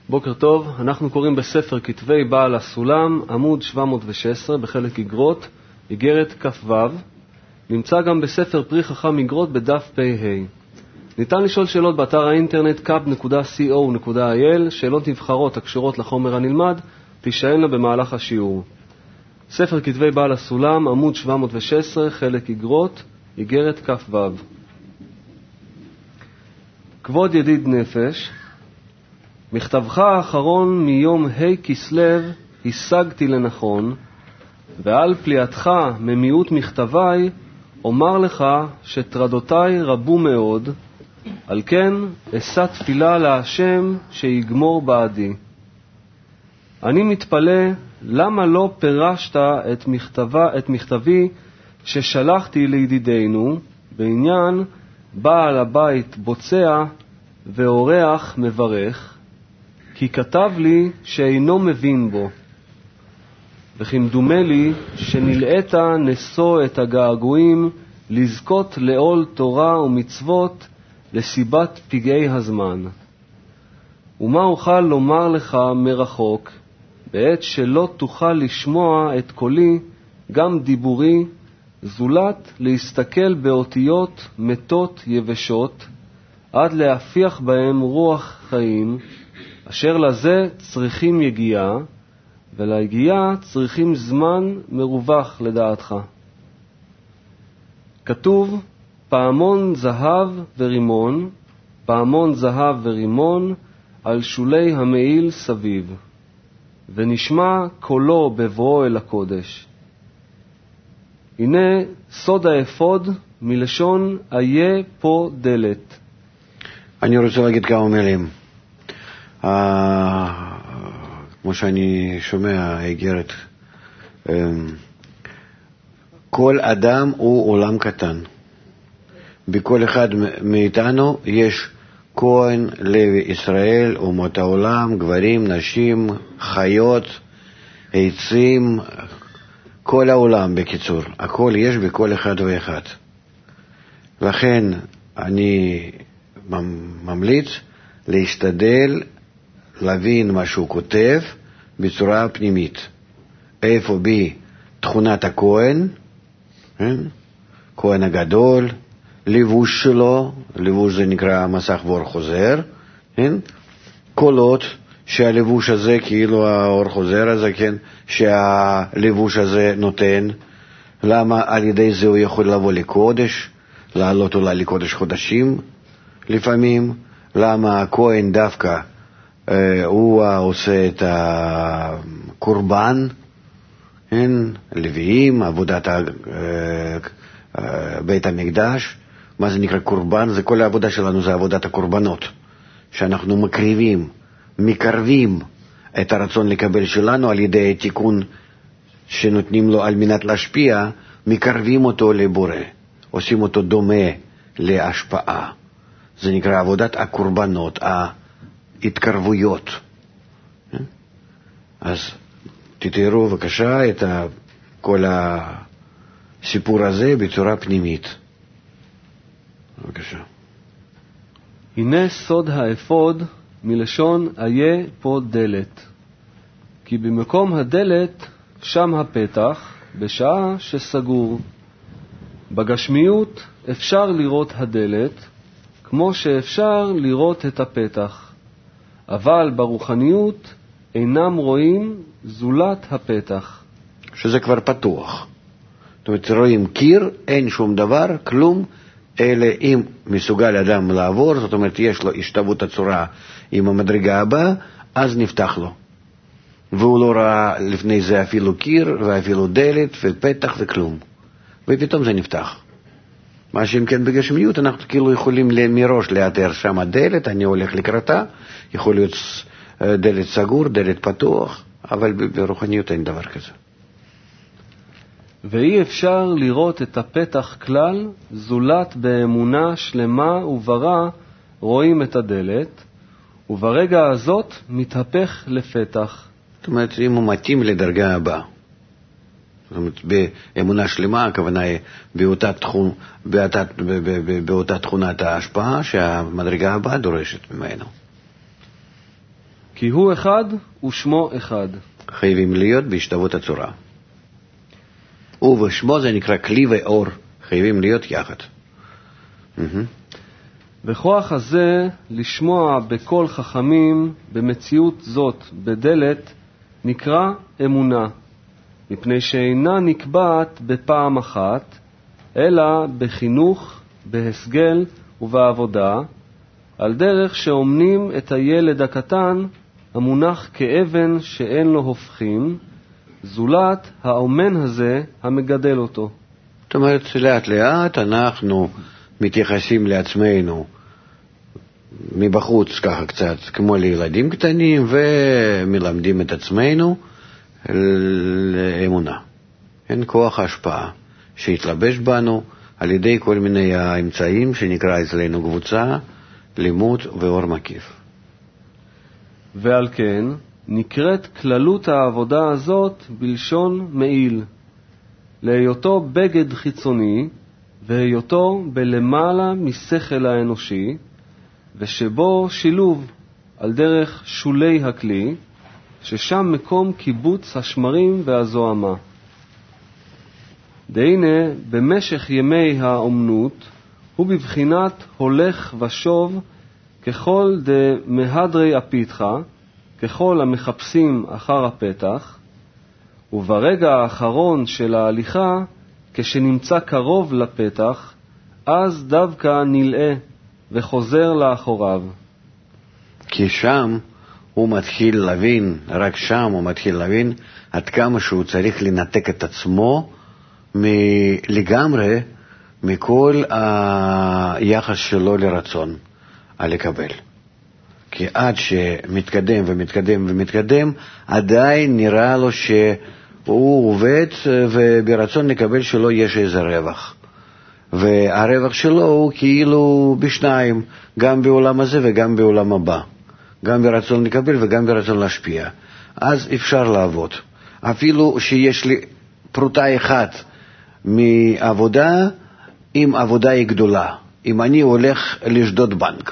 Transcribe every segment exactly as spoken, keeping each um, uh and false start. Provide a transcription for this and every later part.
בוקר טוב, אנחנו קוראים בספר כתבי בעל הסולם, עמוד שבע מאות ושש עשרה בחלק איגרות, איגרת כ"ו. נמצא גם בספר פרי חכם איגרות בדף פ"ה. ניתן לשאול שאלות באתר האינטרנט קאב נקודה סי או נקודה איי אל, שאלות נבחרות הקשורות לחומר הנלמד, תישאלנה במהלך השיעור. ספר כתבי בעל הסולם, עמוד שבע מאות ושש עשרה, חלק איגרות, איגרת כ"ו. כבוד ידיד נפש, מכתבך האחרון מיום ה' כסלו השגתי לנכון, ועל פליאתך ממיעוט מכתבי אומר לך שטרדותיי רבו מאוד, על כן אשא תפילה להשם שיגמור בעדי. אני מתפלא למה לא פירשת את, מכתבה, את מכתבי ששלחתי לידידינו בעניין בעל הבית בוצע ואורח מברך, כי כתב לי שאינו מבין בו, וכמדומה לי שנלאת נשוא את הגעגועים לזכות לעול תורה ומצוות לסיבת פגעי הזמן. ומה אוכל לומר לך מרחוק, בעת שלא תוכל לשמוע את קולי גם דיבורי, זולת להסתכל באותיות מתות יבשות, עד להפיח בהם רוח חיים, אשר לזה צריכים יגיעה, ולהגיעה צריכים זמן מרווח לדעתך. כתוב פעמון זהב ורימון, פעמון זהב ורימון על שולי המעיל סביב, ונשמע קולו בבואו אל הקודש. הנה סוד האפוד מלשון איה פה דלת. אני רוצה להגיד כמה מילים. Uh, כמו שאני שומע איגרת, um, כל אדם הוא עולם קטן. בכל אחד מאיתנו יש כהן, לוי ישראל, אומות העולם, גברים, נשים, חיות, עצים, כל העולם בקיצור. הכל יש בכל אחד ואחד. לכן אני ממליץ להשתדל להבין מה שהוא כותב בצורה פנימית. איפה בי תכונת הכהן, כהן הגדול, לבוש שלו, לבוש זה נקרא מסך ואור חוזר, קולות שהלבוש הזה, כאילו האור חוזר הזה, כן, שהלבוש הזה נותן, למה על ידי זה הוא יכול לבוא לקודש, לעלות אולי לקודש חודשים לפעמים, למה הכהן דווקא הוא עושה את הקורבן, לוויים, עבודת בית המקדש. מה זה נקרא קורבן? זה כל העבודה שלנו, זה עבודת הקורבנות, שאנחנו מקריבים, מקרבים את הרצון לקבל שלנו על ידי תיקון שנותנים לו על מנת להשפיע, מקרבים אותו לבורא, עושים אותו דומה להשפעה. זה נקרא עבודת הקורבנות, ההתקרבויות. אז תתארו בבקשה את כל הסיפור הזה בצורה פנימית. בבקשה. הנה סוד האפוד מלשון איה פה דלת, כי במקום הדלת שם הפתח, בשעה שסגור. בגשמיות אפשר לראות הדלת כמו שאפשר לראות את הפתח, אבל ברוחניות אינם רואים זולת הפתח. שזה כבר פתוח. זאת אומרת, רואים קיר, אין שום דבר, כלום, אלא אם מסוגל אדם לעבור, זאת אומרת, יש לו השתוות הצורה עם המדרגה הבאה, אז נפתח לו. והוא לא ראה לפני זה אפילו קיר, ואפילו דלת, ופתח וכלום. ופתאום זה נפתח. מה שאם כן בגשמיות, אנחנו כאילו יכולים מראש לאתר שם הדלת, אני הולך לקראתה, יכול להיות דלת סגור, דלת פתוח, אבל ברוחניות אין דבר כזה. ואי אפשר לראות את הפתח כלל, זולת באמונה שלמה וברא רואים את הדלת, וברגע הזאת מתהפך לפתח. זאת אומרת, אם הוא מתאים לדרגה הבאה. זאת אומרת, באמונה שלמה, הכוונה היא באותה, תחום, באותה, באותה תכונת ההשפעה שהמדרגה הבאה דורשת ממנו. כי הוא אחד ושמו אחד. חייבים להיות בהשתוות הצורה. ובשמו זה נקרא כלי ואור, חייבים להיות יחד. וכוח הזה לשמוע בכל חכמים במציאות זאת בדלת נקרא אמונה, מפני שאינה נקבעת בפעם אחת, אלא בחינוך, בהסגל ובעבודה, על דרך שאומנים את הילד הקטן המונח כאבן שאין לו הופכים, זולת האומן הזה המגדל אותו. זאת אומרת, לאט לאט אנחנו מתייחסים לעצמנו מבחוץ ככה קצת, כמו לילדים קטנים, ומלמדים את עצמנו לאמונה. אין כוח ההשפעה שהתלבש בנו על ידי כל מיני האמצעים שנקרא אצלנו קבוצה, לימוד ואור מקיף. ועל כן נקראת כללות העבודה הזאת בלשון מעיל, להיותו בגד חיצוני והיותו בלמעלה משכל האנושי, ושבו שילוב על דרך שולי הכלי, ששם מקום קיבוץ השמרים והזוהמה. דהנה במשך ימי האומנות הוא בבחינת הולך ושוב, ככל דמהדרי אפיתחה, ככל המחפשים אחר הפתח, וברגע האחרון של ההליכה, כשנמצא קרוב לפתח, אז דווקא נלאה וחוזר לאחוריו. כי שם הוא מתחיל להבין, רק שם הוא מתחיל להבין עד כמה שהוא צריך לנתק את עצמו לגמרי מכל היחס שלו לרצון על לקבל. כי עד שמתקדם ומתקדם ומתקדם, עדיין נראה לו שהוא עובד וברצון לקבל שלו יש איזה רווח. והרווח שלו הוא כאילו בשניים, גם בעולם הזה וגם בעולם הבא. גם ברצון לקבל וגם ברצון להשפיע. אז אפשר לעבוד. אפילו שיש לי פרוטה אחת מעבודה, אם עבודה היא גדולה. אם אני הולך לשדוד בנק,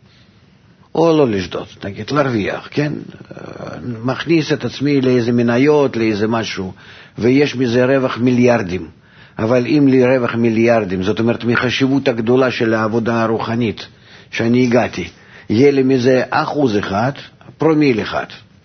או לא לשדוד, נגיד, להרוויח, כן? מכניס את עצמי לאיזה מניות, לאיזה משהו, ויש מזה רווח מיליארדים. אבל אם לי רווח מיליארדים, זאת אומרת, מחשיבות הגדולה של העבודה הרוחנית שאני הגעתי, יהיה לי מזה אחוז אחד, פרומיל אחד.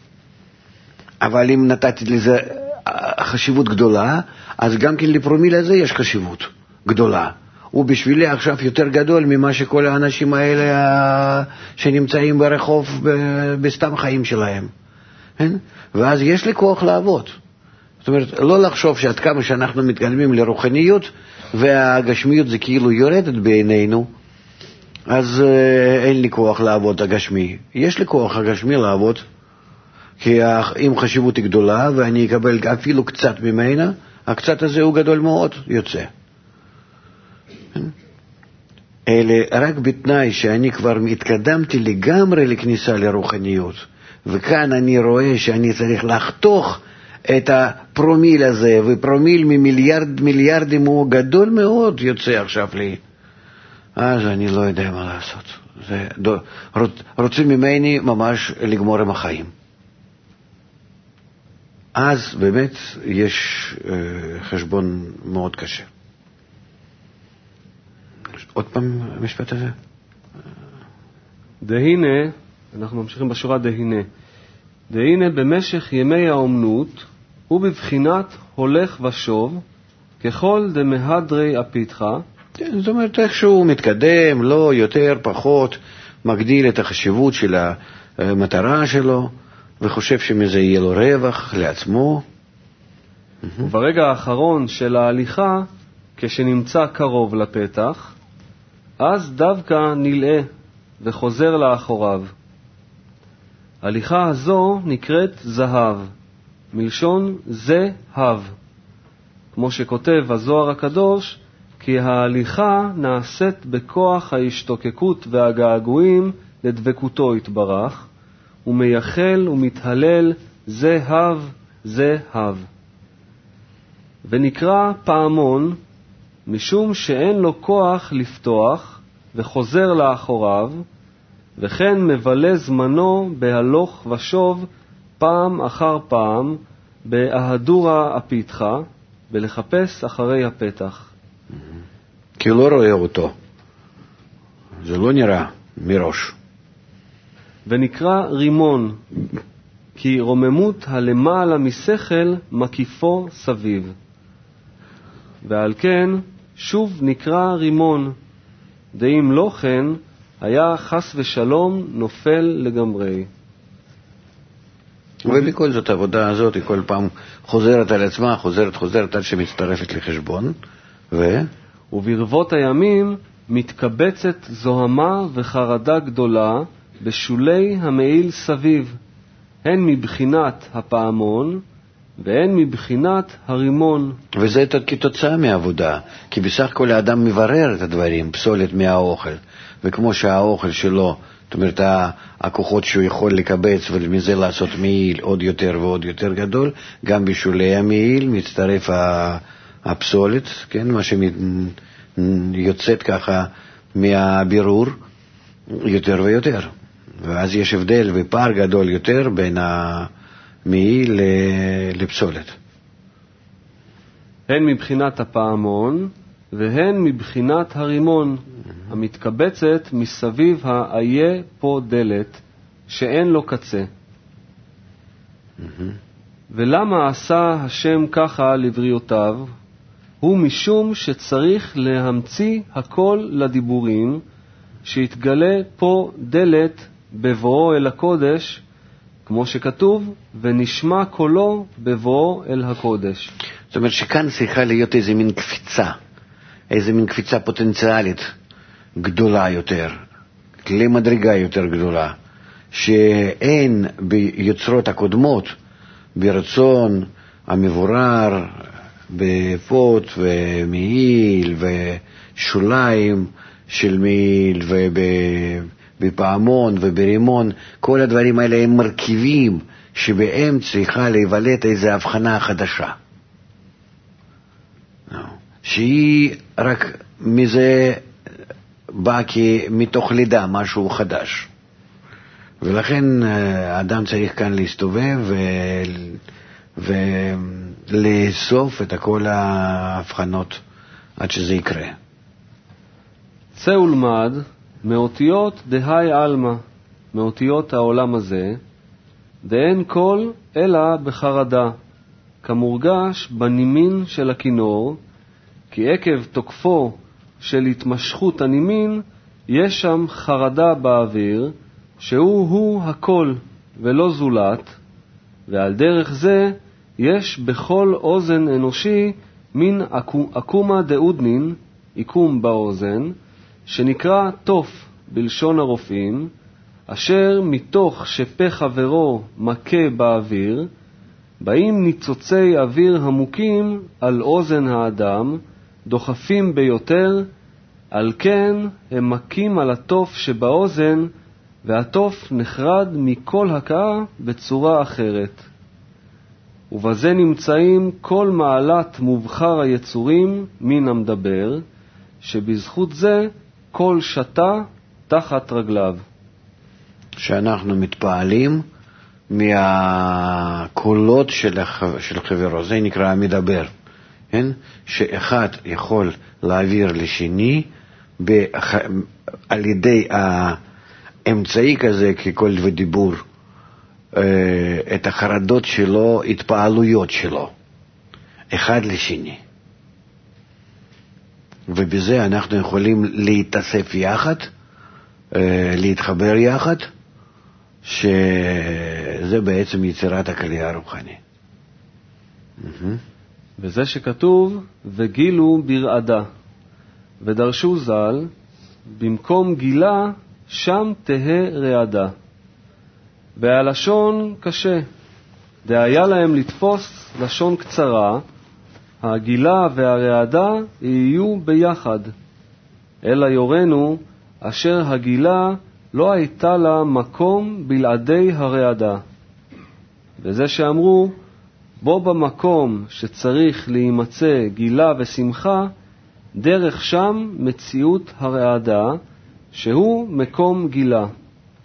אבל אם נתתי לזה חשיבות גדולה, אז גם כן לפרומיל הזה יש חשיבות גדולה. הוא בשבילי עכשיו יותר גדול ממה שכל האנשים האלה שנמצאים ברחוב בסתם חיים שלהם. ואז יש לי כוח לעבוד. זאת אומרת, לא לחשוב שעד כמה שאנחנו מתקדמים לרוחניות, והגשמיות זה כאילו יורדת בעינינו, אז אין לי כוח לעבוד הגשמי. יש לי כוח הגשמי לעבוד, כי אם חשיבות היא גדולה, ואני אקבל אפילו קצת ממנה, הקצת הזה הוא גדול מאוד, יוצא. אלה רק בתנאי שאני כבר התקדמתי לגמרי לכניסה לרוחניות, וכאן אני רואה שאני צריך לחתוך את הפרומיל הזה, ופרומיל ממיליארד מיליארדים הוא גדול מאוד יוצא עכשיו לי. אז אני לא יודע מה לעשות. זה, רוצים ממני ממש לגמור עם החיים. אז באמת יש אה, חשבון מאוד קשה. עוד פעם המשפט הזה. דהינה, אנחנו ממשיכים בשורה דהינה. דהינה במשך ימי האומנות הוא בבחינת הולך ושוב, ככל דמהדרי אפיתחה. זאת אומרת, איכשהו מתקדם, לא יותר, פחות, מגדיל את החשיבות של המטרה שלו, וחושב שמזה יהיה לו רווח לעצמו. וברגע האחרון של ההליכה, כשנמצא קרוב לפתח, אז דווקא נלאה וחוזר לאחוריו. הליכה הזו נקראת זהב, מלשון זה הב. כמו שכותב הזוהר הקדוש, כי ההליכה נעשית בכוח ההשתוקקות והגעגועים לדבקותו יתברך, ומייחל ומתהלל זה הב, זה הב. ונקרא פעמון, משום שאין לו כוח לפתוח וחוזר לאחוריו, וכן מבלה זמנו בהלוך ושוב פעם אחר פעם באהדורה הפיתחה, ולחפש אחרי הפתח. כי לא רואה אותו. זה לא נראה מראש. ונקרא רימון, כי רוממות הלמעלה משכל מקיפו סביב. ועל כן שוב נקרא רימון, דאם לא כן היה חס ושלום נופל לגמרי. ובכל זאת העבודה הזאת היא כל פעם חוזרת על עצמה, חוזרת חוזרת עד שמצטרפת לחשבון. ו... וברבות הימים מתקבצת זוהמה וחרדה גדולה בשולי המעיל סביב, הן מבחינת הפעמון והן מבחינת הרימון. וזה כתוצאה מהעבודה, כי בסך הכל האדם מברר את הדברים, פסולת מהאוכל, וכמו שהאוכל שלו, זאת אומרת, הכוחות שהוא יכול לקבץ ומזה לעשות מעיל עוד יותר ועוד יותר גדול, גם בשולי המעיל מצטרף הפסולת, כן, מה שיוצאת ככה מהבירור יותר ויותר. ואז יש הבדל ופער גדול יותר בין המעיל לפסולת. הן מבחינת הפעמון והן מבחינת הרימון, המתקבצת מסביב האיה פה דלת, שאין לו קצה. ולמה עשה השם ככה לבריאותיו? הוא משום שצריך להמציא הכל לדיבורים, שיתגלה פה דלת בבואו אל הקודש, כמו שכתוב, ונשמע קולו בבואו אל הקודש. זאת אומרת שכאן צריכה להיות איזה מין קפיצה, איזה מין קפיצה פוטנציאלית גדולה יותר, למדרגה יותר גדולה, שאין ביוצרות הקודמות, ברצון המבורר, בפות ומעיל ושוליים של מעיל ובפעמון וברימון, כל הדברים האלה הם מרכיבים שבהם צריכה להיוולד איזו הבחנה חדשה, שהיא רק מזה באה מתוך לידה, משהו חדש. ולכן האדם צריך כאן להסתובב ו... ולאסוף את כל ההבחנות עד שזה יקרה. צא ולמד מאותיות דהי אלמה, מאותיות העולם הזה, דאין כל אלא בחרדה, כמורגש בנימין של הכינור, כי עקב תוקפו של התמשכות הנימין, יש שם חרדה באוויר, שהוא הוא הכל ולא זולת, ועל דרך זה יש בכל אוזן אנושי מין אקומה דאודנין, עיקום באוזן, שנקרא תוף בלשון הרופאים, אשר מתוך שפה חברו מכה באוויר, באים ניצוצי אוויר המוקים על אוזן האדם, דוחפים ביותר, על כן הם מכים על התוף שבאוזן, והתוף נחרד מכל הקאה בצורה אחרת. ובזה נמצאים כל מעלת מובחר היצורים מן המדבר, שבזכות זה כל שתה תחת רגליו. שאנחנו מתפעלים מהקולות של, החבר, של חברו, זה נקרא המדבר, כן? שאחד יכול להעביר לשני בח... על ידי האמצעי כזה כקול ודיבור, את החרדות שלו, התפעלויות שלו, אחד לשני. ובזה אנחנו יכולים להתאסף יחד, להתחבר יחד, שזה בעצם יצירת הכלי הרוחני. וזה שכתוב, וגילו ברעדה, ודרשו ז"ל, במקום גילה, שם תהה רעדה. והלשון קשה, דהיה להם לתפוס לשון קצרה, הגילה והרעדה יהיו ביחד. אלא יורנו, אשר הגילה לא הייתה לה מקום בלעדי הרעדה. וזה שאמרו, בו במקום שצריך להימצא גילה ושמחה, דרך שם מציאות הרעדה, שהוא מקום גילה.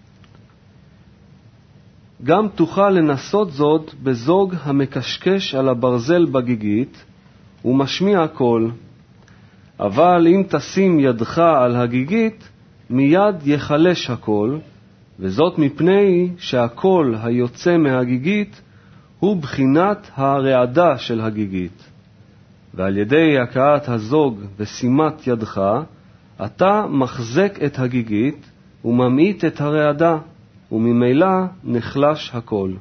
גם תוכל לנסות זאת בזוג המקשקש על הברזל בגיגית ומשמיע קול. אבל אם תשים ידך על הגיגית, מיד יחלש הקול, וזאת מפני שהקול היוצא מהגיגית הוא בחינת הרעדה של הגיגית. ועל ידי הכאת הזוג ושימת ידך, אתה מחזק את הגיגית וממעיט את הרעדה, וממילא נחלש הקול.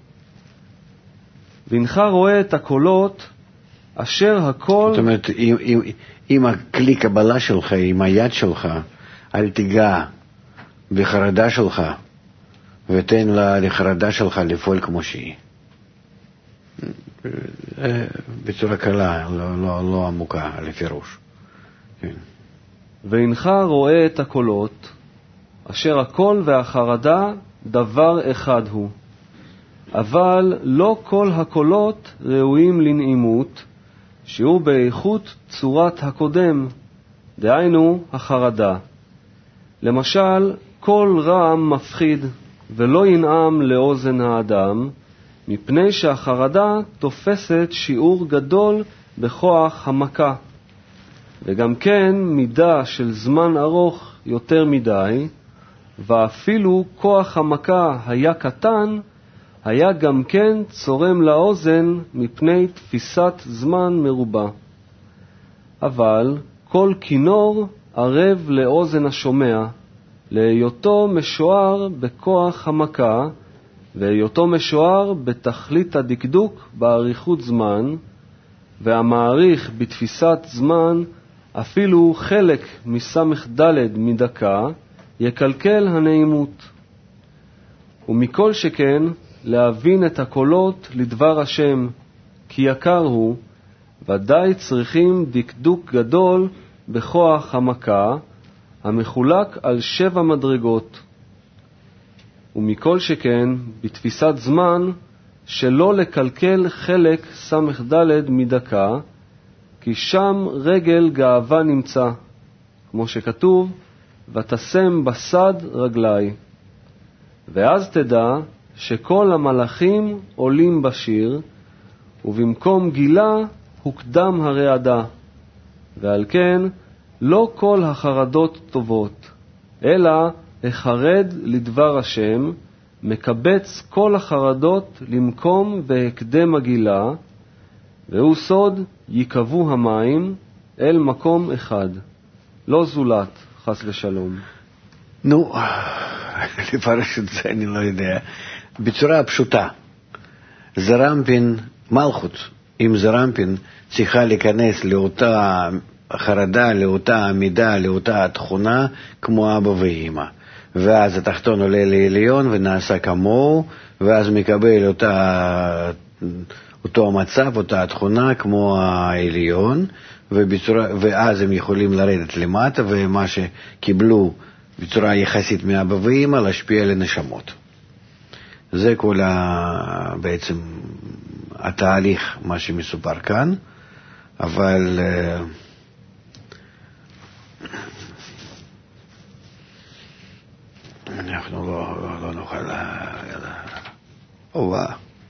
וינך רואה את הקולות אשר הקול... זאת אומרת, אם, אם, אם הכלי קבלה שלך, עם היד שלך, אל תיגע בחרדה שלך, ותן לה לחרדה שלך לפעול כמו שהיא. בצורה קלה, לא, לא, לא עמוקה, לפירוש. כן. ואינך רואה את הקולות, אשר הקול והחרדה דבר אחד הוא. אבל לא כל הקולות ראויים לנעימות, שהוא באיכות צורת הקודם, דהיינו החרדה. למשל, קול רעם מפחיד, ולא ינעם לאוזן האדם, מפני שהחרדה תופסת שיעור גדול בכוח המכה. וגם כן מידה של זמן ארוך יותר מדי, ואפילו כוח המכה היה קטן, היה גם כן צורם לאוזן מפני תפיסת זמן מרובה. אבל כל כינור ערב לאוזן השומע, להיותו משוער בכוח המכה, והיותו משוער בתכלית הדקדוק באריכות זמן, והמעריך בתפיסת זמן אפילו חלק מסמך דלת מדקה, יקלקל הנעימות. ומכל שכן להבין את הקולות לדבר השם, כי יקר הוא, ודאי צריכים דקדוק גדול בכוח המכה, המחולק על שבע מדרגות. ומכל שכן בתפיסת זמן שלא לקלקל חלק סמך דלת מדקה, כי שם רגל גאווה נמצא, כמו שכתוב, ותשם בסד רגלי. ואז תדע שכל המלאכים עולים בשיר, ובמקום גילה הוקדם הרעדה. ועל כן לא כל החרדות טובות, אלא החרד לדבר השם, מקבץ כל החרדות למקום והקדם הגילה, והוא סוד יקבו המים אל מקום אחד, לא זולת, חס ושלום. נו, לפרש את זה אני לא יודע. בצורה פשוטה, זרמפין מלכות, אם זרמפין צריכה להיכנס לאותה חרדה, לאותה עמידה, לאותה תכונה, כמו אבא ואמא. ואז התחתון עולה לעליון ונעשה כמוהו, ואז מקבל אותה, אותו המצב, אותה תכונה כמו העליון, ובצורה, ואז הם יכולים לרדת למטה, ומה שקיבלו בצורה יחסית מאבא ואמא, להשפיע על הנשמות. זה כל ה, בעצם התהליך, מה שמסופר כאן, אבל אנחנו לא, לא נוכל או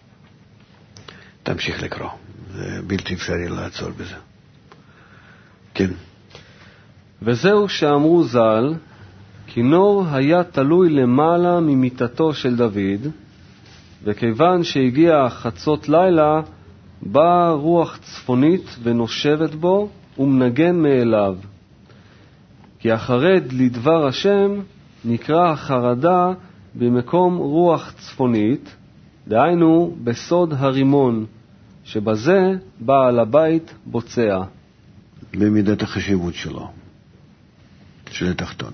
תמשיך לקרוא, זה בלתי אפשרי לעצור בזה. כן. וזהו שאמרו ז"ל, כינור היה תלוי למעלה ממיטתו של דוד, וכיוון שהגיע חצות לילה, באה רוח צפונית ונושבת בו ומנגן מאליו. כי החרד לדבר השם נקרא החרדה במקום רוח צפונית, דהיינו בסוד הרימון, שבזה בעל הבית בוצע. במידת החשיבות שלו, של התחתון.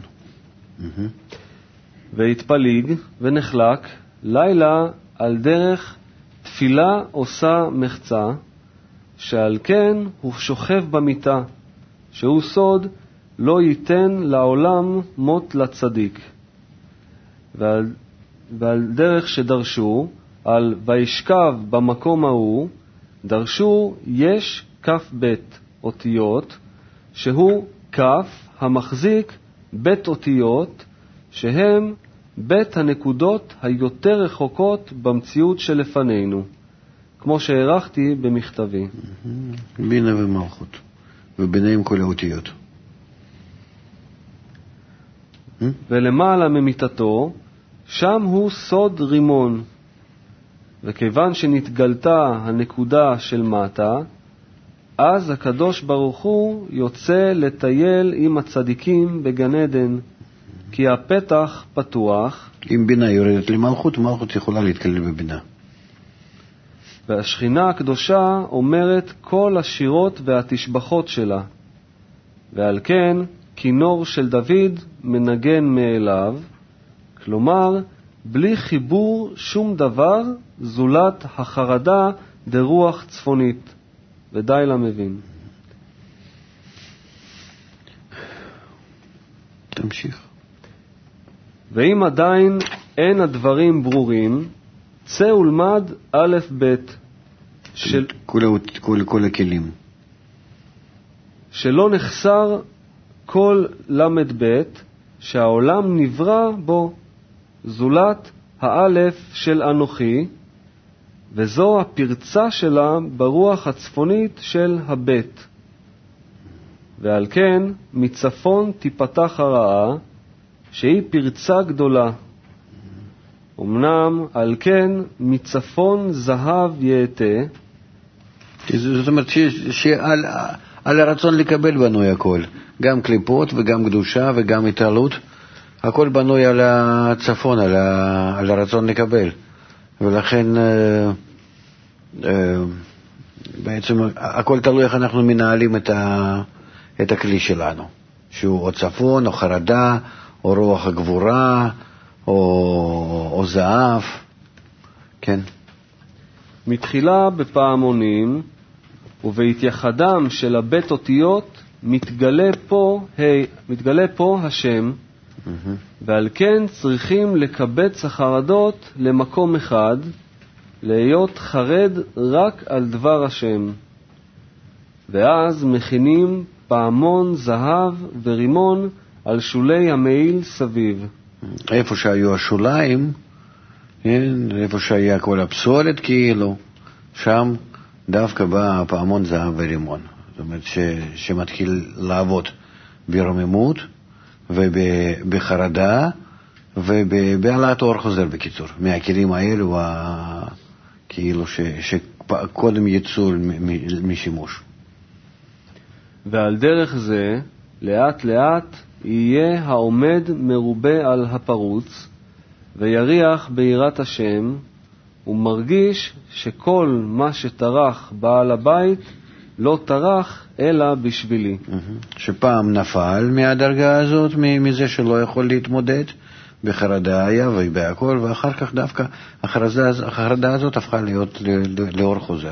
והתפליג ונחלק לילה על דרך תפילה עושה מחצה, שעל כן הוא שוכב במיטה, שהוא סוד לא ייתן לעולם מות לצדיק. ועל, ועל דרך שדרשו, על וישכב במקום ההוא, דרשו יש כף בית אותיות, שהוא כף המחזיק בית אותיות, שהם בית הנקודות היותר רחוקות במציאות שלפנינו, כמו שהערכתי במכתבי. בינה ומלכות, וביניהם כל האותיות. ולמעלה ממיטתו, שם הוא סוד רימון, וכיוון שנתגלתה הנקודה של מטה, אז הקדוש ברוך הוא יוצא לטייל עם הצדיקים בגן עדן, כי הפתח פתוח. אם בינה יורדת למלכות, מלכות יכולה להתקלל בבינה. והשכינה הקדושה אומרת כל השירות והתשבחות שלה, ועל כן כינור של דוד מנגן מאליו, כלומר בלי חיבור שום דבר זולת החרדה דרוח צפונית, ודי למבין. תמשיך. ואם עדיין אין הדברים ברורים, צא ולמד א' ב' של... כל, כל, כל הכלים. שלא נחסר כל למד ב' שהעולם נברא בו, זולת האלף של אנוכי, וזו הפרצה שלה ברוח הצפונית של הבית. ועל כן מצפון תיפתח הרעה, שהיא פרצה גדולה. אמנם על כן מצפון זהב יעתה. זאת אומרת שעל על הרצון לקבל בנוי הכל, גם קליפות וגם קדושה וגם התעלות, הכל בנוי על הצפון, על, ה, על הרצון לקבל. ולכן אה, אה, בעצם הכל תלוי איך אנחנו מנהלים את, ה, את הכלי שלנו, שהוא או צפון או חרדה או רוח הגבורה או, או זהב. כן. מתחילה בפעמונים ובהתייחדם של הבית אותיות מתגלה פה, hey, מתגלה פה השם, mm-hmm. ועל כן צריכים לקבץ החרדות למקום אחד, להיות חרד רק על דבר השם. ואז מכינים פעמון זהב ורימון על שולי המעיל סביב. איפה שהיו השוליים, איפה שהיה כל הפסולת כאילו, שם דווקא בא פעמון זהב ורימון. זאת אומרת ש, שמתחיל לעבוד ברוממות ובחרדה ובעלת אור חוזר בקיצור, מהכלים האלו כאילו ש, שקודם יצאו משימוש. ועל דרך זה לאט לאט יהיה העומד מרובה על הפרוץ ויריח ביראת השם, ומרגיש שכל מה שטרח בעל הבית לא טרח אלא בשבילי. שפעם נפל מהדרגה הזאת, מזה שלא יכול להתמודד, בחרדה היה ובהכל, ואחר כך דווקא החרדה הזאת הפכה להיות לאור חוזר.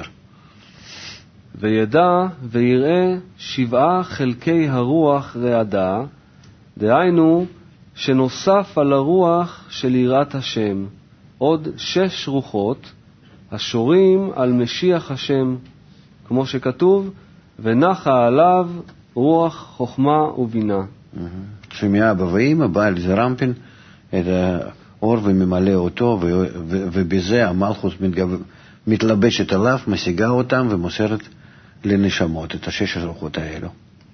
וידע ויראה שבעה חלקי הרוח רעדה, דהיינו שנוסף על הרוח של יראת השם עוד שש רוחות השורים על משיח השם, כמו שכתוב, ונחה עליו רוח חוכמה ובינה. שמאבא ואמא בא אל זרמפין את האור וממלא אותו, ובזה המלכות מתלבשת עליו, משיגה אותם ומוסרת לנשמות את השש הרוחות האלו.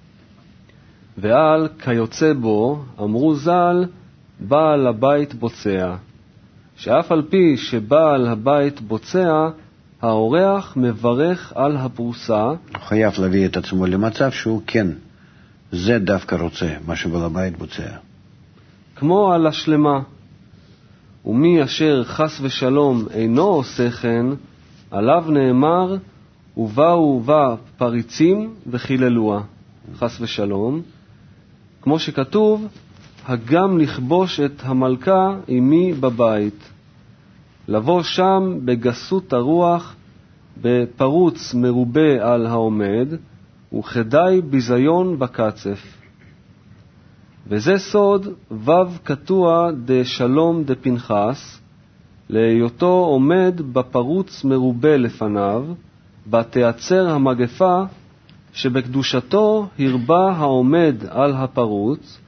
ועל כיוצא בו אמרו ז"ל, בעל הבית בוצע, שאף על פי שבעל הבית בוצע, האורח מברך על הפרוסה. הוא חייב להביא את עצמו למצב שהוא כן, זה דווקא רוצה, מה שבעל הבית בוצע. כמו על השלמה. ומי אשר חס ושלום אינו עושה כן, עליו נאמר, ובאו ובא פריצים וחיללוה, חס ושלום. כמו שכתוב, הגם לכבוש את המלכה עמי בבית. לבוא שם בגסות הרוח, בפרוץ מרובה על העומד, וכדאי ביזיון בקצף. וזה סוד וו קטוע דשלום דפנחס, להיותו עומד בפרוץ מרובה לפניו, בתיעצר המגפה, שבקדושתו הרבה העומד על הפרוץ,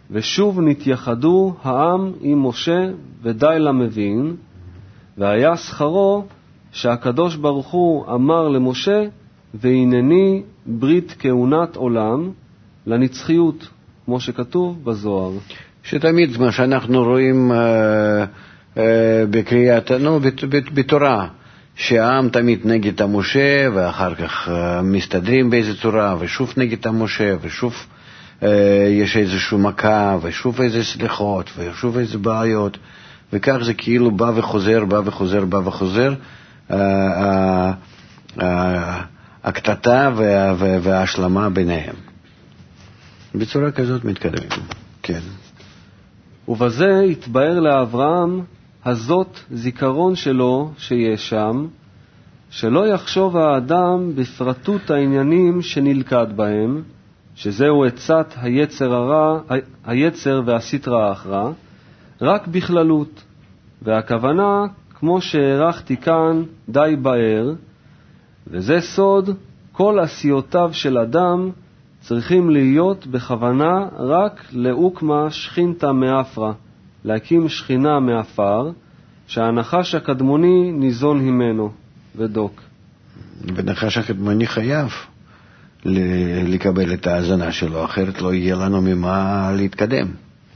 ושוב נתייחדו העם עם משה ודי למבין, והיה שכרו שהקדוש ברוך הוא אמר למשה, והנני ברית כהונת עולם לנצחיות, כמו שכתוב בזוהר. שתמיד מה שאנחנו רואים אה, אה, בקריאת, נו, בתורה, שהעם תמיד נגד המשה, ואחר כך אה, מסתדרים באיזה צורה, ושוב נגד המשה, ושוב אה, יש איזושהי מכה, ושוב איזה סליחות, ושוב איזה בעיות, וכך זה כאילו בא וחוזר, בא וחוזר, בא וחוזר, אה, אה, הקטטה וה, וה, וההשלמה ביניהם. בצורה כזאת מתקדמים, כן. ובזה התבאר לאברהם הזאת זיכרון שלו שיש שם, שלא יחשוב האדם בפרטות העניינים שנלכד בהם, שזהו עצת היצר הרע, היצר והסטרא אחרא, רק בכללות, והכוונה, כמו שהערכתי כאן, די באר, וזה סוד, כל עשיותיו של אדם צריכים להיות בכוונה רק לאוקמה שכינתה מאפרה, להקים שכינה מאפר, שהנחש הקדמוני ניזון הימנו, ודוק. ונחש הקדמוני חייב לקבל את ההזנה שלו, אחרת לא יהיה לנו ממה להתקדם.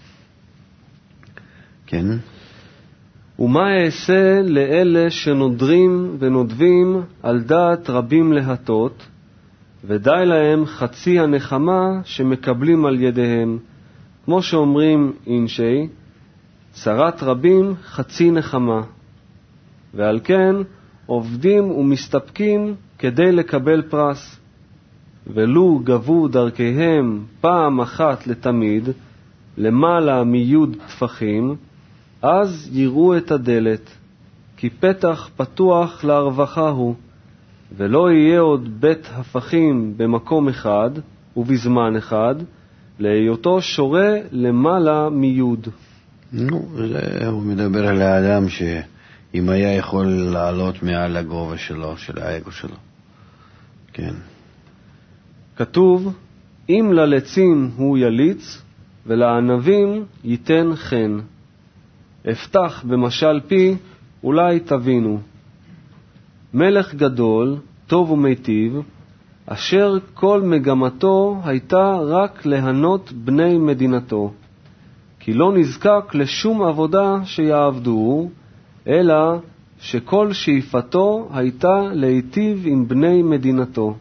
כן? ומה אעשה לאלה שנודרים ונודבים על דעת רבים להטות, ודי להם חצי הנחמה שמקבלים על ידיהם, כמו שאומרים אינשי, צרת רבים חצי נחמה, ועל כן עובדים ומסתפקים כדי לקבל פרס, ולו גבו דרכיהם פעם אחת לתמיד, למעלה מיוד טפחים, אז יראו את הדלת, כי פתח פתוח להרווחה הוא, ולא יהיה עוד בית הפכים במקום אחד ובזמן אחד, להיותו שורה למעלה מיוד. נו, זה, הוא מדבר על האדם שאם היה יכול לעלות מעל הגובה שלו, של האגו שלו. כן. כתוב, אם ללצים הוא יליץ, ולענבים ייתן חן. אפתח במשל פי, אולי תבינו. מלך גדול, טוב ומיטיב, אשר כל מגמתו הייתה רק להנות בני מדינתו, כי לא נזקק לשום עבודה שיעבדו, אלא שכל שאיפתו הייתה להיטיב עם בני מדינתו.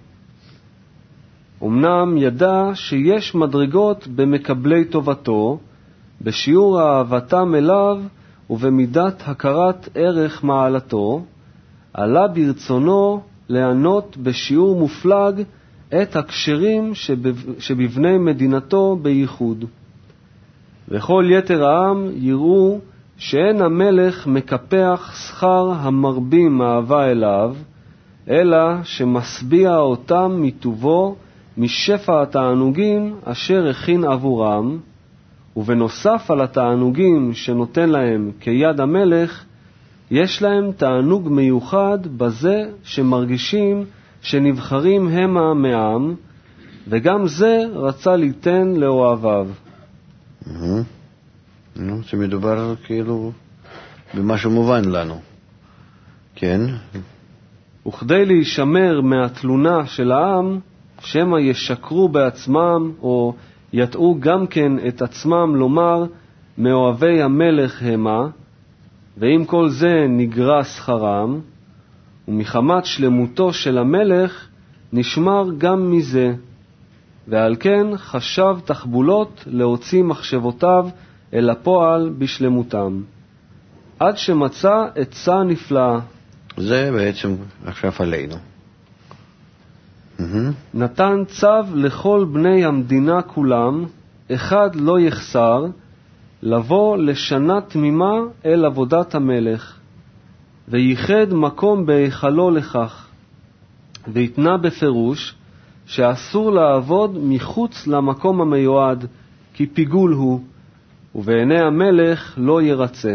אמנם ידע שיש מדרגות במקבלי טובתו, בשיעור אהבתם אליו ובמידת הכרת ערך מעלתו, עלה ברצונו לענות בשיעור מופלג את הקשרים שבבני מדינתו בייחוד. וכל יתר העם יראו שאין המלך מקפח שכר המרבים אהבה אליו, אלא שמשביע אותם מטובו משפע התענוגים אשר הכין עבורם, ובנוסף על התענוגים שנותן להם כיד המלך, יש להם תענוג מיוחד בזה שמרגישים שנבחרים המה מעם, וגם זה רצה ליתן לאוהביו. נו, זה מדובר כאילו במשהו מובן לנו. כן. וכדי להישמר מהתלונה של העם, שמא ישקרו בעצמם או יטעו גם כן את עצמם לומר מאוהבי המלך המה, ואם כל זה נגרע שכרם, ומחמת שלמותו של המלך נשמר גם מזה, ועל כן חשב תחבולות להוציא מחשבותיו אל הפועל בשלמותם, עד שמצא עצה נפלאה. זה בעצם עכשיו עלינו. נתן צו לכל בני המדינה כולם, אחד לא יחסר, לבוא לשנה תמימה אל עבודת המלך, וייחד מקום בהיכלו לכך, והתנה בפירוש שאסור לעבוד מחוץ למקום המיועד, כי פיגול הוא, ובעיני המלך לא ירצה.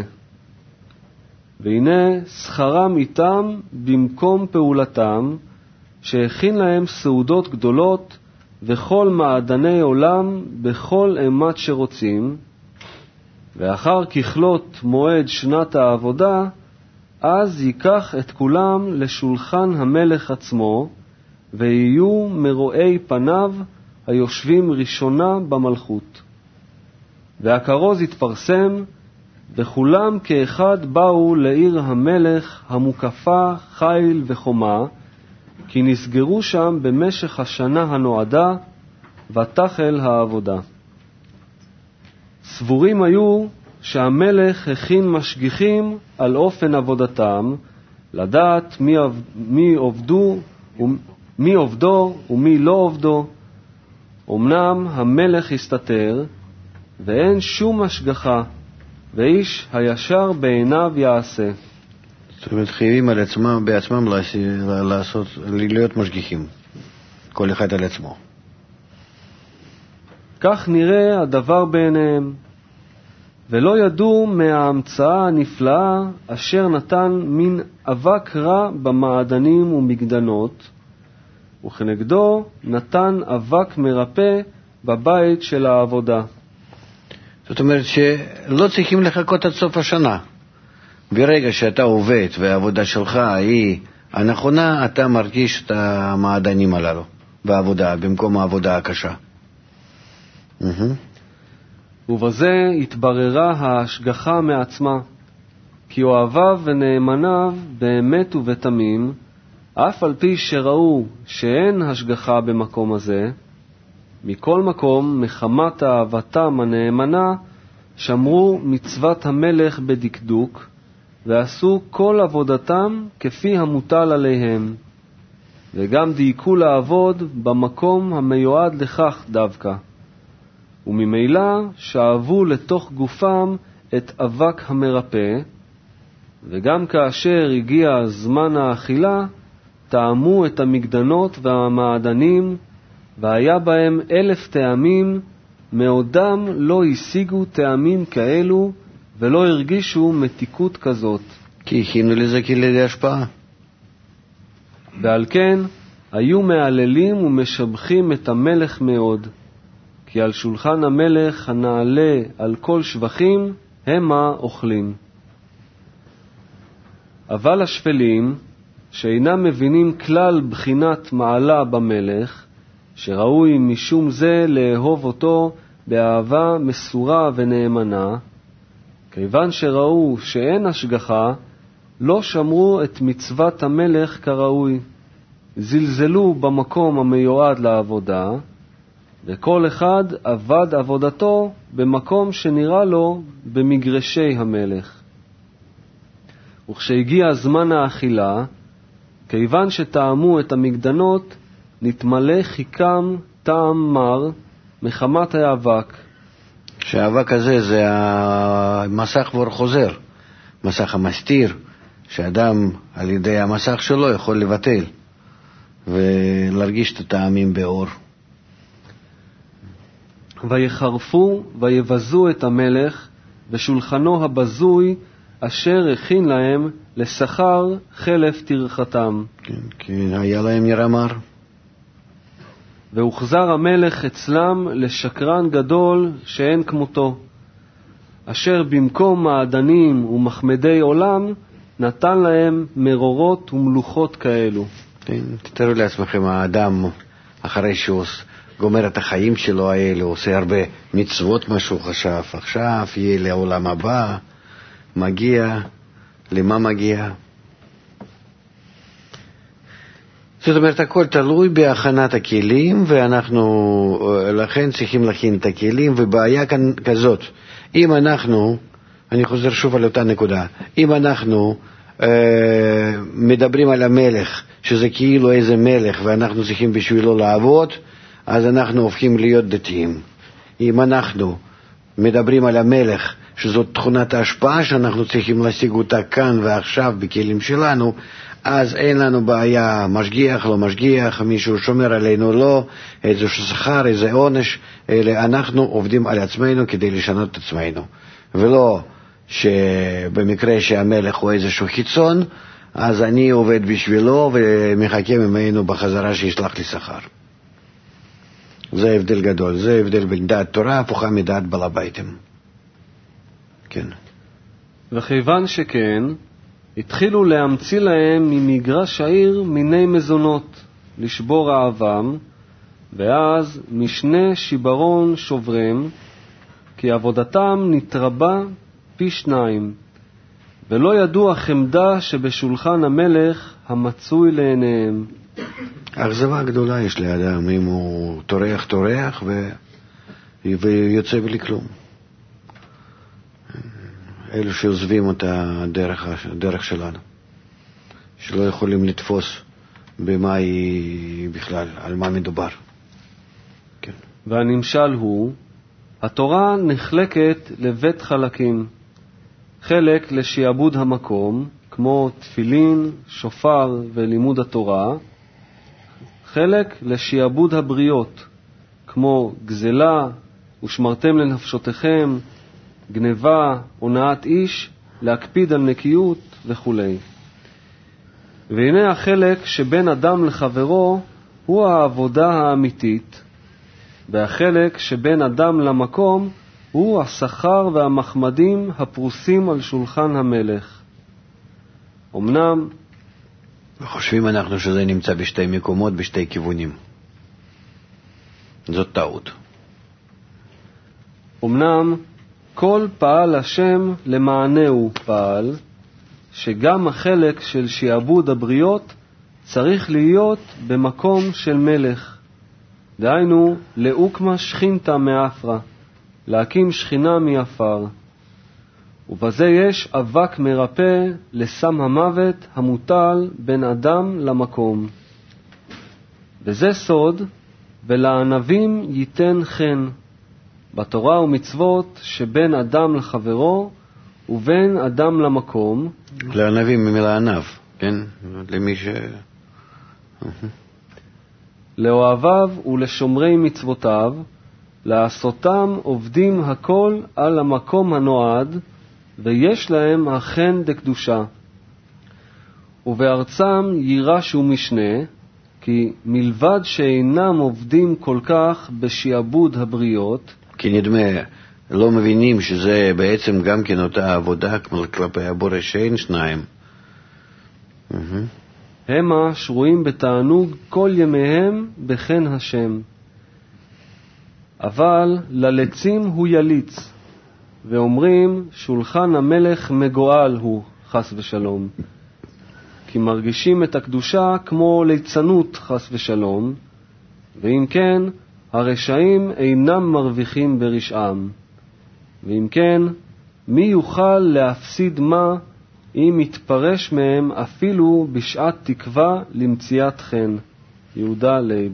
והנה שכרם איתם במקום פעולתם, שהכין להם סעודות גדולות וכל מעדני עולם בכל אימת שרוצים, ואחר ככלות מועד שנת העבודה, אז ייקח את כולם לשולחן המלך עצמו, ויהיו מרואי פניו היושבים ראשונה במלכות. והכרוז התפרסם, וכולם כאחד באו לעיר המלך המוקפה חיל וחומה, כי נסגרו שם במשך השנה הנועדה, ותחל העבודה. סבורים היו שהמלך הכין משגיחים על אופן עבודתם, לדעת מי, מי עובדו, מי עובדו ומי לא עובדו. אמנם המלך הסתתר, ואין שום השגחה, ואיש הישר בעיניו יעשה. זאת אומרת, חייבים על עצמם, בעצמם לעשות, להיות משגיחים, כל אחד על עצמו. כך נראה הדבר בעיניהם, ולא ידעו מההמצאה הנפלאה אשר נתן מין אבק רע במעדנים ומגדנות, וכנגדו נתן אבק מרפא בבית של העבודה. זאת אומרת שלא צריכים לחכות עד סוף השנה. ברגע שאתה עובד והעבודה שלך היא הנכונה, אתה מרגיש את המעדנים הללו בעבודה, במקום העבודה הקשה. ובזה התבררה ההשגחה מעצמה, כי אוהביו ונאמניו באמת ובתמים, אף על פי שראו שאין השגחה במקום הזה, מכל מקום, מחמת אהבתם הנאמנה, שמרו מצוות המלך בדקדוק, ועשו כל עבודתם כפי המוטל עליהם, וגם דייקו לעבוד במקום המיועד לכך דווקא. וממילא שאבו לתוך גופם את אבק המרפא, וגם כאשר הגיע זמן האכילה, טעמו את המגדנות והמעדנים, והיה בהם אלף טעמים, מעודם לא השיגו טעמים כאלו, ולא הרגישו מתיקות כזאת. כי הכינו לזה כלי השפעה. ועל כן היו מעללים ומשבחים את המלך מאוד, כי על שולחן המלך הנעלה על כל שבחים המה אוכלים. אבל השפלים, שאינם מבינים כלל בחינת מעלה במלך, שראוי משום זה לאהוב אותו באהבה מסורה ונאמנה, כיוון שראו שאין השגחה, לא שמרו את מצוות המלך כראוי, זלזלו במקום המיועד לעבודה, וכל אחד עבד עבודתו במקום שנראה לו במגרשי המלך. וכשהגיע זמן האכילה, כיוון שטעמו את המגדנות, נתמלא חיקם טעם מר מחמת האבק. שהאבק הזה זה המסך בור חוזר, מסך המסתיר, שאדם על ידי המסך שלו יכול לבטל ולהרגיש את הטעמים באור. ויחרפו ויבזו את המלך ושולחנו הבזוי אשר הכין להם לשכר חלף תרחתם. כן, כי היה להם נראה מר. והוחזר המלך אצלם לשקרן גדול שאין כמותו, אשר במקום מעדנים ומחמדי עולם נתן להם מרורות ומלוכות כאלו. כן, תתארו לעצמכם, האדם אחרי שהוא גומר את החיים שלו האלה, עושה הרבה מצוות מה שהוא חשב, עכשיו יהיה לעולם הבא, מגיע, למה מגיע? זאת אומרת, הכל תלוי בהכנת הכלים, ואנחנו לכן צריכים להכין את הכלים, ובעיה כאן כזאת, אם אנחנו, אני חוזר שוב על אותה נקודה, אם אנחנו אה, מדברים על המלך, שזה כאילו איזה מלך, ואנחנו צריכים בשבילו לעבוד, אז אנחנו הופכים להיות דתיים. אם אנחנו מדברים על המלך, שזאת תכונת ההשפעה שאנחנו צריכים להשיג אותה כאן ועכשיו בכלים שלנו, אז אין לנו בעיה, משגיח, לא משגיח, מישהו שומר עלינו, לא, איזה שכר, איזה עונש, אלא אנחנו עובדים על עצמנו כדי לשנות את עצמנו. ולא שבמקרה שהמלך הוא איזשהו חיצון, אז אני עובד בשבילו ומחכה ממנו בחזרה שישלח לי שכר. זה הבדל גדול, זה הבדל בין דעת תורה הפוכה מדעת בעל הביתים. כן. וכיוון שכן, התחילו להמציא להם ממגרש העיר מיני מזונות, לשבור רעבם, ואז משנה שיברון שוברם, כי עבודתם נתרבה פי שניים, ולא ידעו החמדה שבשולחן המלך המצוי לעיניהם. אכזבה גדולה יש לאדם אם הוא תורח תורח ו... ויוצא בלי כלום. אלו שעוזבים את הדרך, הדרך שלנו, שלא יכולים לתפוס במה היא בכלל, על מה מדובר. כן. והנמשל הוא, התורה נחלקת לבית חלקים, חלק לשיעבוד המקום, כמו תפילין, שופר ולימוד התורה, חלק לשיעבוד הבריות, כמו גזלה ושמרתם לנפשותיכם, גנבה, הונאת איש, להקפיד על נקיות וכו'. והנה החלק שבין אדם לחברו הוא העבודה האמיתית, והחלק שבין אדם למקום הוא השכר והמחמדים הפרוסים על שולחן המלך. אמנם חושבים אנחנו שזה נמצא בשתי מקומות, בשתי כיוונים. זאת טעות. אמנם כל פעל השם למענהו פעל, שגם החלק של שיעבוד הבריות צריך להיות במקום של מלך. דהיינו, לאוקמה שכינתה מאפרה, להקים שכינה מיפר. ובזה יש אבק מרפא לסם המוות המוטל בין אדם למקום. וזה סוד, ולענבים ייתן חן, בתורה ומצוות שבין אדם לחברו ובין אדם למקום. לענבים ממילה ענב, כן? למי ש... לאוהביו ולשומרי מצוותיו, לעשותם עובדים הכל על המקום הנועד, ויש להם החן דקדושה. ובארצם יירש ומשנה, כי מלבד שאינם עובדים כל כך בשיעבוד הבריות, כי נדמה לא מבינים שזה בעצם גם כן אותה עבודה כלפי הבורא שאין שניים. המה שרויים בתענוג כל ימיהם בחן השם. אבל ללצים הוא יליץ, ואומרים שולחן המלך מגואל הוא, חס ושלום. כי מרגישים את הקדושה כמו ליצנות, חס ושלום, ואם כן, הרשעים אינם מרוויחים ברשעם. ואם כן, מי יוכל להפסיד מה אם יתפרש מהם אפילו בשעת תקווה למציאת חן? יהודה לייב.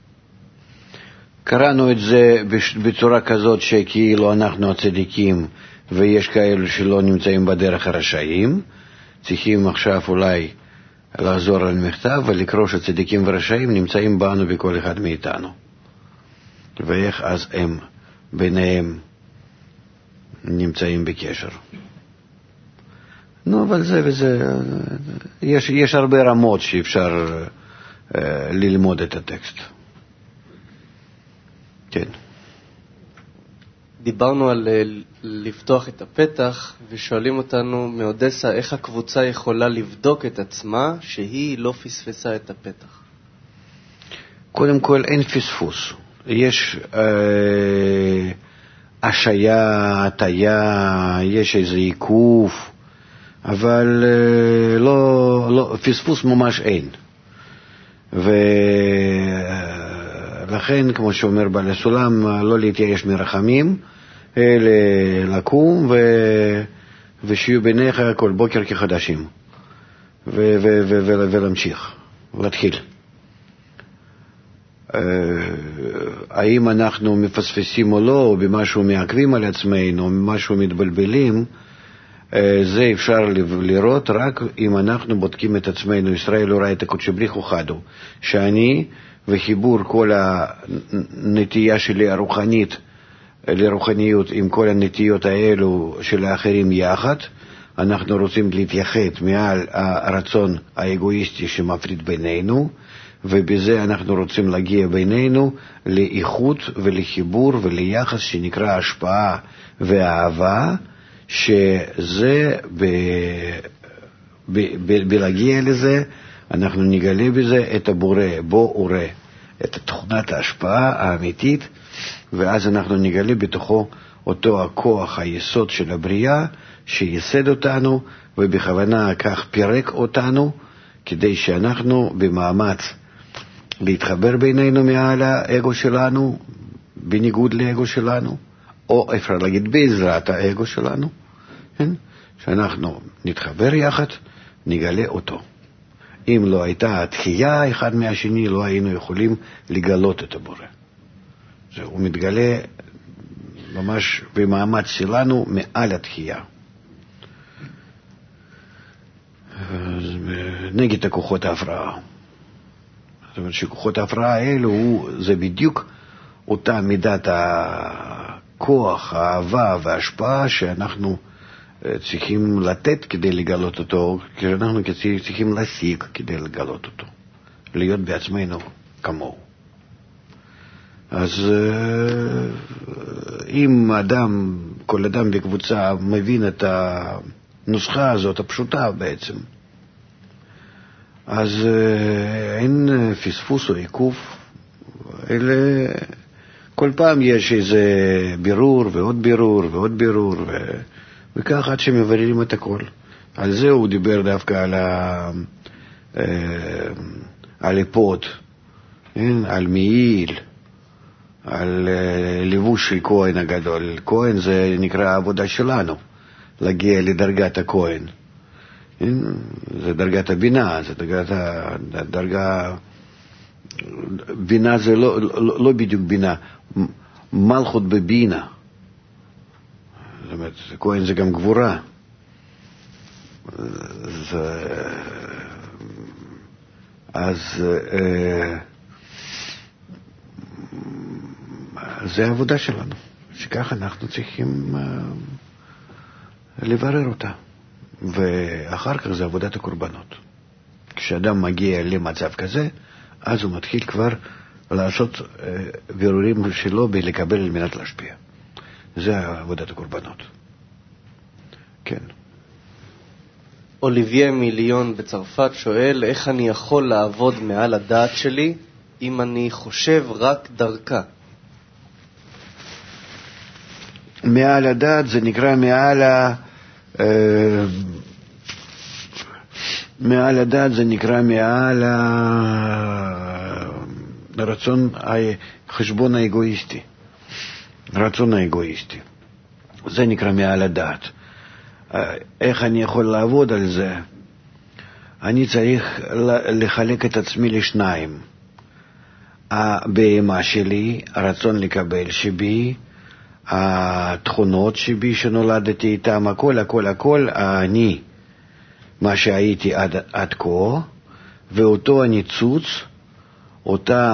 קראנו את זה בצורה כזאת שכאילו אנחנו הצדיקים ויש כאלו שלא נמצאים בדרך הרשעים. צריכים עכשיו אולי לחזור על מכתב ולקרוא שצדיקים ורשעים נמצאים בנו בכל אחד מאיתנו. ואיך אז הם ביניהם נמצאים בקשר. נו, אבל זה וזה, יש, יש הרבה רמות שאפשר uh, ללמוד את הטקסט. כן. דיברנו על לפתוח את הפתח, ושואלים אותנו מאודסה איך הקבוצה יכולה לבדוק את עצמה שהיא לא פספסה את הפתח. קודם כל אין פספוס. יש אה, השעיה, הטיה, יש איזה עיכוב, אבל אה, לא, לא, פספוס ממש אין. ולכן, כמו שאומר בעל הסולם, לא להתייאש מרחמים, אלא לקום ו... ושיהיו ביניך כל בוקר כחדשים, ו... ו... ו... ו... ולהמשיך, ולהתחיל. האם אנחנו מפספסים או לא, או במשהו מעכבים על עצמנו, או במשהו מתבלבלים, זה אפשר לראות רק אם אנחנו בודקים את עצמנו. ישראל לא ראה את הקודש בריחו חדו, שאני וחיבור כל הנטייה שלי הרוחנית לרוחניות עם כל הנטיות האלו של האחרים יחד, אנחנו רוצים להתייחד מעל הרצון האגואיסטי שמפריד בינינו, ובזה אנחנו רוצים להגיע בינינו לאיכות ולחיבור וליחס שנקרא השפעה ואהבה, שזה ב... ב... ב... בלהגיע לזה אנחנו נגלה בזה את הבורא, בו ורא, את תכונת ההשפעה האמיתית, ואז אנחנו נגלה בתוכו אותו הכוח, היסוד של הבריאה, שיסד אותנו, ובכוונה כך פירק אותנו, כדי שאנחנו במאמץ להתחבר בינינו מעל האגו שלנו, בניגוד לאגו שלנו, או אפשר להגיד בעזרת האגו שלנו, כן? שאנחנו נתחבר יחד, נגלה אותו. אם לא הייתה התחייה אחד מהשני, לא היינו יכולים לגלות את הבורא. הוא מתגלה ממש במאמץ שלנו מעל התחייה. נגד הכוחות ההפרעה. זאת אומרת שכוחות ההפרעה האלו זה בדיוק אותה מידת הכוח, האהבה וההשפעה שאנחנו צריכים לתת כדי לגלות אותו, כי אנחנו צריכים להשיג כדי לגלות אותו, להיות בעצמנו כמוהו. אז אם אדם, כל אדם בקבוצה מבין את הנוסחה הזאת, הפשוטה בעצם, אז אין פספוס או עיכוב, אלא כל פעם יש איזה בירור ועוד בירור ועוד בירור, ו... וכך עד שמבררים את הכל. על זה הוא דיבר דווקא על ה... על אפות, על מעיל, על לבוש של כהן הגדול. כהן זה נקרא העבודה שלנו, להגיע לדרגת הכהן. זה דרגת הבינה, זה דרגת הדרגה... בינה זה לא, לא, לא בדיוק בינה, מלכות בבינה. זאת אומרת, כהן זה גם גבורה. זה... אז זה העבודה שלנו, שכך אנחנו צריכים לברר אותה. ואחר כך זה עבודת הקורבנות. כשאדם מגיע למצב כזה, אז הוא מתחיל כבר לעשות בירורים שלו בלקבל על מנת להשפיע. זה עבודת הקורבנות. כן. אוליביה מיליון בצרפת שואל, איך אני יכול לעבוד מעל הדעת שלי אם אני חושב רק דרכה? מעל הדעת זה נקרא מעל ה... מעל הדעת זה נקרא מעל הרצון, החשבון האגואיסטי. רצון האגואיסטי. זה נקרא מעל הדעת. איך אני יכול לעבוד על זה? אני צריך לחלק את עצמי לשניים. הבהמה שלי, הרצון לקבל שבי, התכונות שבי שנולדתי איתם, הכל, הכל, הכל, אני, מה שהייתי עד, עד כה, ואותו הניצוץ, אותה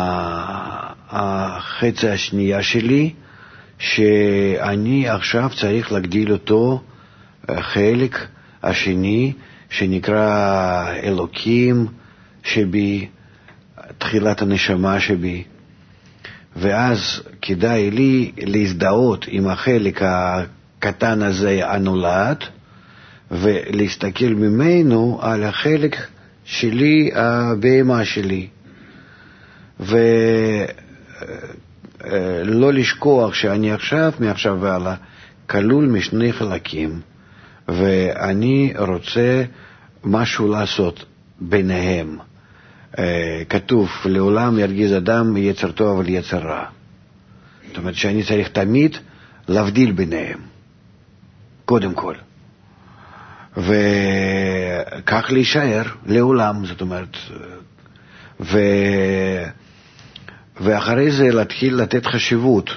החצי השנייה שלי, שאני עכשיו צריך להגדיל אותו חלק השני, שנקרא אלוקים שבי, תחילת הנשמה שבי. ואז כדאי לי להזדהות עם החלק הקטן הזה הנולד, ולהסתכל ממנו על החלק שלי, הבהמה שלי. ולא לשכוח שאני עכשיו, מעכשיו והלאה, כלול משני חלקים, ואני רוצה משהו לעשות ביניהם. כתוב, לעולם ירגיז אדם יצר טוב אבל יצר רע. זאת אומרת שאני צריך תמיד להבדיל ביניהם, קודם כל. וכך להישאר לעולם, זאת אומרת, ו... ואחרי זה להתחיל לתת חשיבות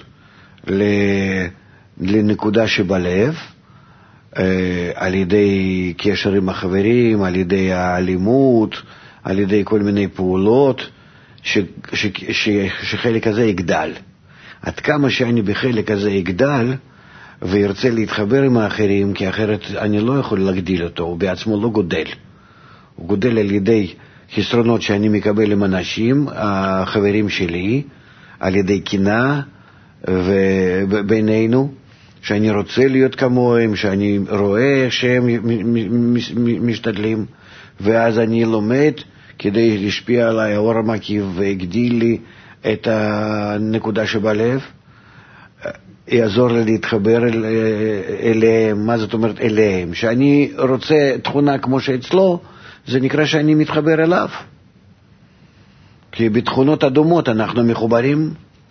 לנקודה שבלב, על ידי קשר עם החברים, על ידי האלימות, על ידי כל מיני פעולות, ש, ש, ש, שחלק הזה יגדל. עד כמה שאני בחלק הזה יגדל, וירצה להתחבר עם האחרים, כי אחרת אני לא יכול להגדיל אותו, הוא בעצמו לא גודל. הוא גודל על ידי חסרונות שאני מקבל עם אנשים, החברים שלי, על ידי קינה ובינינו, שאני רוצה להיות כמוהם, שאני רואה שהם משתדלים, ואז אני לומד כדי להשפיע עליי האור המקיף והגדיל לי את הנקודה שבלב, יעזור לי להתחבר אל, אליהם. מה זאת אומרת אליהם? שאני רוצה תכונה כמו שאצלו, זה נקרא שאני מתחבר אליו. כי בתכונות הדומות אנחנו מחוברים,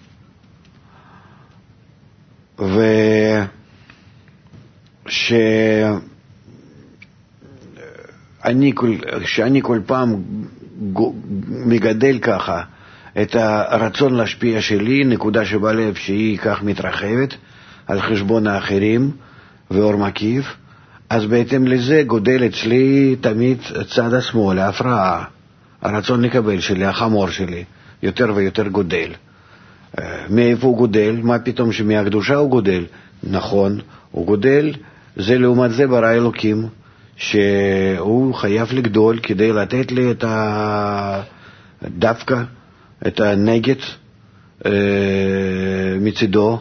ושאני כל, שאני כל פעם מגדל ככה את הרצון להשפיע שלי, נקודה שבלב שהיא כך מתרחבת על חשבון האחרים ואור מקיף, אז בהתאם לזה גודל אצלי תמיד צד השמאל, ההפרעה, הרצון לקבל שלי, החמור שלי, יותר ויותר גודל. מאיפה הוא גודל? מה פתאום שמהקדושה הוא גודל? נכון, הוא גודל, זה לעומת זה ברא אלוקים, שהוא חייב לגדול כדי לתת לי את הדווקא, את הנגד מצידו,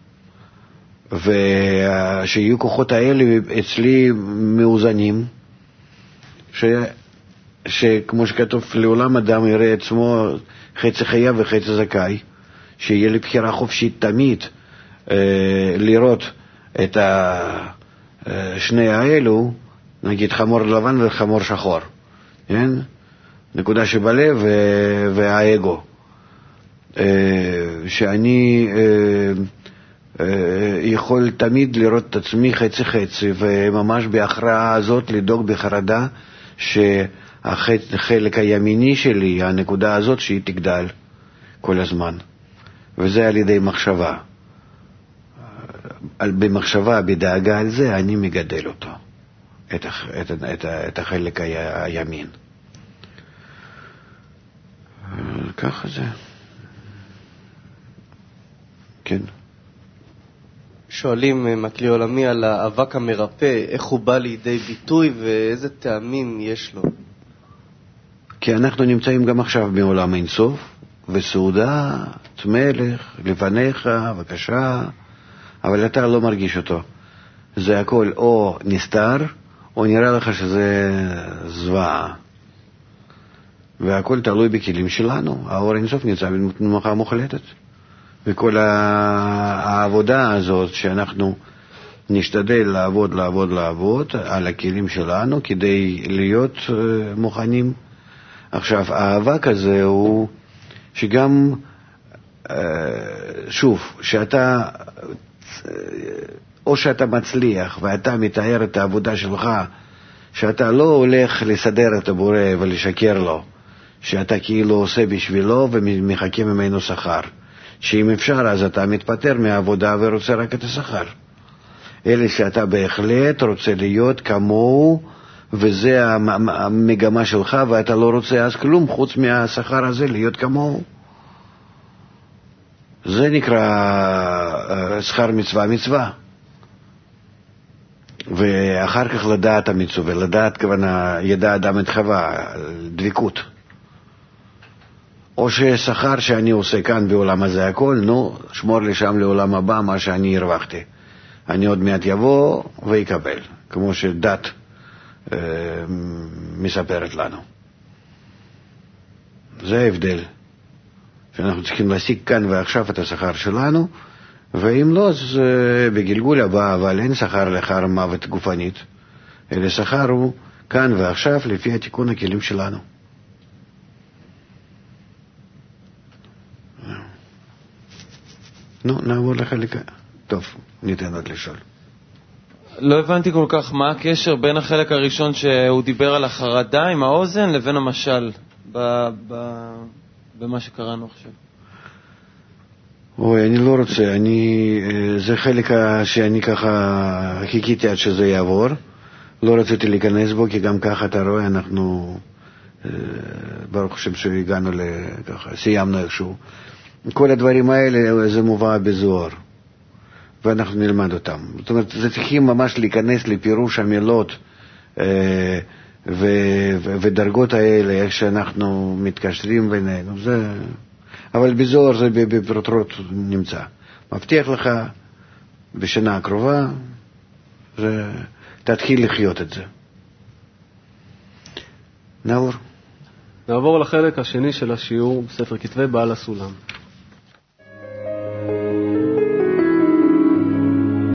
ושיהיו כוחות האלה אצלי מאוזנים, ש... שכמו שכתוב, לעולם אדם יראה עצמו חצי חייב וחצי זכאי, שיהיה לי בחירה חופשית תמיד אה, לראות את שני האלו, נגיד חמור לבן וחמור שחור, כן? נקודה שבלב והאגו, אה, שאני אה, אה, יכול תמיד לראות את עצמי חצי חצי, וממש בהכרעה הזאת לדאוג בחרדה שהחלק הימיני שלי, הנקודה הזאת, שהיא תגדל כל הזמן. וזה על ידי מחשבה. במחשבה, בדאגה על זה, אני מגדל אותו, את, את, את, את החלק הימין. ככה זה. כן. שואלים מכלי עולמי על האבק המרפא, איך הוא בא לידי ביטוי ואיזה טעמים יש לו. כי אנחנו נמצאים גם עכשיו בעולם אינסוף, וסעודה, מלך, לפניך, בבקשה, אבל אתה לא מרגיש אותו. זה הכל או נסתר, או נראה לך שזה זוועה. והכל תלוי בכלים שלנו. האור אינסוף נמצא בתנוחה מוחלטת. וכל העבודה הזאת שאנחנו נשתדל לעבוד, לעבוד, לעבוד על הכלים שלנו כדי להיות מוכנים. עכשיו, האבק הזה הוא שגם, שוב, שאתה, או שאתה מצליח ואתה מתאר את העבודה שלך, שאתה לא הולך לסדר את הבורא ולשקר לו, שאתה כאילו עושה בשבילו ומחכה ממנו שכר, שאם אפשר אז אתה מתפטר מהעבודה ורוצה רק את השכר, אלא שאתה בהחלט רוצה להיות כמוהו, וזה המגמה שלך, ואתה לא רוצה אז כלום חוץ מהשכר הזה להיות כמוהו. זה נקרא שכר מצווה מצווה. ואחר כך לדעת המצווה, לדעת כוונה, ידע אדם את חווה, דבקות. או ששכר שאני עושה כאן בעולם הזה הכל, נו, שמור לי שם לעולם הבא מה שאני הרווחתי. אני עוד מעט יבוא ויקבל, כמו שדת אה, מספרת לנו. זה ההבדל. שאנחנו צריכים להשיג כאן ועכשיו את השכר שלנו, ואם לא, אז אה, בגלגול הבא, אבל אין שכר לאחר מוות גופנית, אלא שכר הוא כאן ועכשיו לפי התיקון הכלים שלנו. נו, נעבור לחלק. טוב, ניתן עוד לשאול. לא הבנתי כל כך מה הקשר בין החלק הראשון שהוא דיבר על החרדה עם האוזן לבין המשל ב, ב, במה שקראנו עכשיו. אוי, אני לא רוצה, אני, זה חלק שאני ככה חיכיתי עד שזה יעבור, לא רציתי להיכנס בו, כי גם ככה אתה רואה, אנחנו ברוך השם שהגענו לככה, סיימנו איכשהו. כל הדברים האלה זה מובא בזוהר, ואנחנו נלמד אותם. זאת אומרת, זה צריכים ממש להיכנס לפירוש המילות אה, ו- ו- ודרגות האלה, איך שאנחנו מתקשרים בינינו, זה... אבל בזוהר זה בפרוטרוט נמצא. מבטיח לך, בשנה הקרובה, זה... תתחיל לחיות את זה. נעבור. נעבור לחלק השני של השיעור בספר כתבי בעל הסולם.